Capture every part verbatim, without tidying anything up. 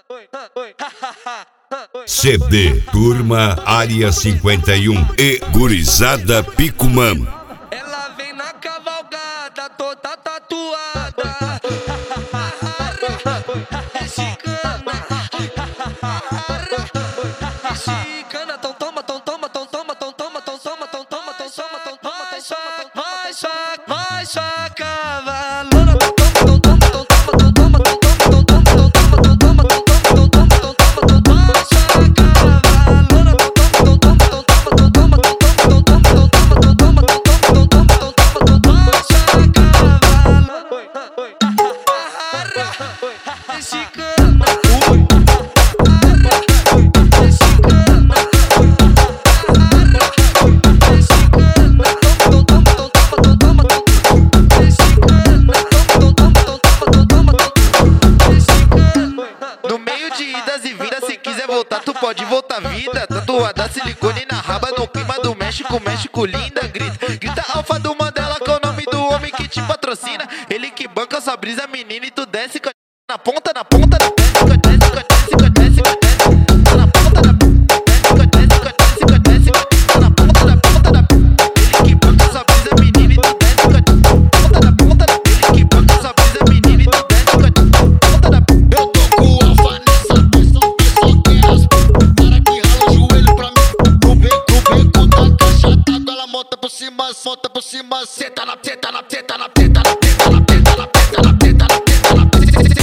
C D Turma Área cinquenta e um e Gurizada Picumã. Ela vem na cavalgada toda tatuada. Mexicana, mexicana, tão toma, tão toma, tão toma, tão toma, tão toma, tão toma, tão toma, tão toma, vai só, vai só, vai só cavalona. Tão toma, tão toma, tão toma, tão toma, tão toma, tão toma, tão toma, tão toma, tão toma, tão toma, tão vai só cavalona. Tão toma, tão toma, tão toma, tão toma, tão toma, tão toma, tão toma, tão toma, tão toma, tão toma, tão vai só cavalona. Mexicana, no meio de idas e vindas, se quiser voltar, tu pode voltar vida. Tatuada silicone na raba, no clima do México, México linda. Grita, grita alfa do Mandela, com o nome do homem que te patrocina. Ele que banca sua brisa, menina, e tu desce com a na ponta, na ponta, na desce, com a desce, com a desce, com a desce, com a desce. Tá na ponta, na desce, com a desce, com a desce, com a desce, tá na ponta, na ponta, na. Ele que banca sua brisa, menina, e tu desce com a ponta, na ponta, na. Ele que banca sua brisa, menina, e tu desce com a ponta, na. Eu tô com o alfa nessa pista, só quer as para que rala o joelho pra mim. No beco, beco da caixa d'água, ela monta por cima, monta por cima. Senta na teta, na teta, na teta, na teta, na teta, na teta, na teta, na teta, na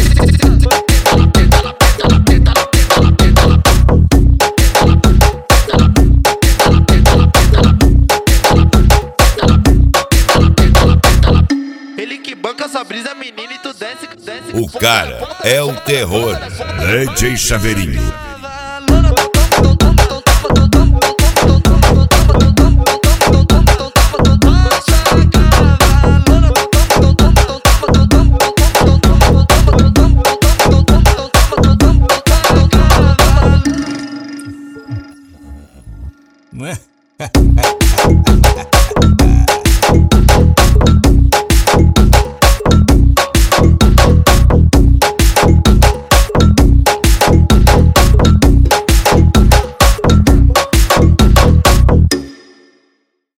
Ele que banca sua brisa, menina, e tu desce, desce. O cara é o terror. D J Chaveirinho. Não é?